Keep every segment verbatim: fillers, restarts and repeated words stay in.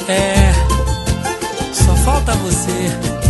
É, só falta você.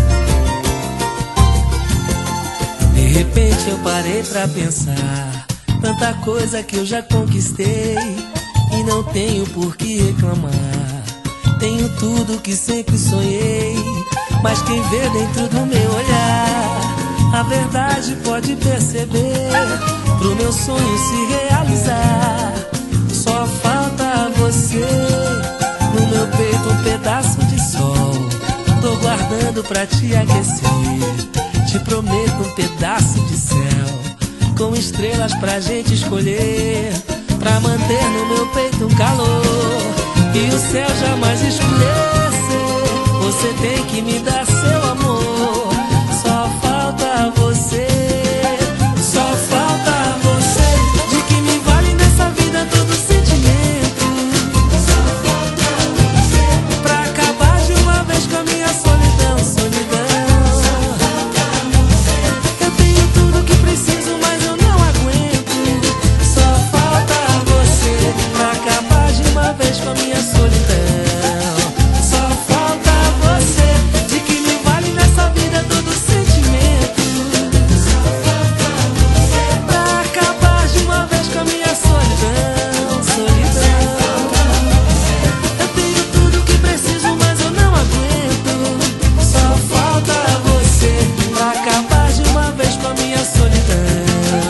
De repente eu parei pra pensar, tanta coisa que eu já conquistei e não tenho por que reclamar. Tenho tudo que sempre sonhei, mas quem vê dentro do meu olhar a verdade pode perceber. Pro meu sonho se realizar, só falta você. No meu peito um pedaço de sol, tô guardando pra te aquecer. Te prometo um pedaço de céu, com estrelas pra gente escolher, pra manter no meu peito um calor e o céu jamais escurecer. Você tem que me dar seu amor, só falta você. Só falta você, de que me vale nessa vida todo sentimento. Só falta você, pra acabar de uma vez com a minha solidão, solidão. Só falta você, eu tenho tudo que preciso, mas eu não aguento. Só falta você, pra acabar de uma vez com a minha solidão. Só falta você, de que me vale nessa vida todo sentimento. Só falta você, pra acabar de uma vez com a minha solidão, solidão. Eu tenho tudo que preciso, mas eu não aguento. Só falta você, pra acabar de uma vez com a minha solidão.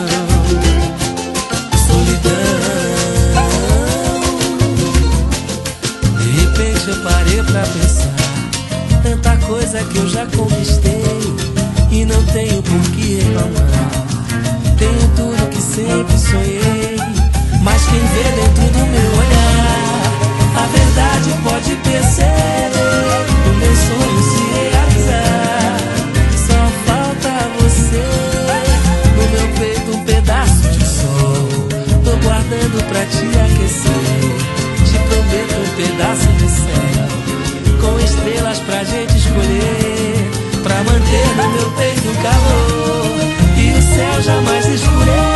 Solidão. De repente eu parei pra pensar, tanta coisa que eu já conquistei e não tenho por que reclamar. Tenho tudo que sempre sonhei, mas quem vê dentro do meu olhar a verdade pode perceber. O meu sonho se realizar, só falta você. No meu peito um pedaço de sol, tô guardando pra te aquecer. Te prometo um pedaço de céu, com estrelas pra gente escolher, pra manter no meu peito um calor e o céu jamais escurecer.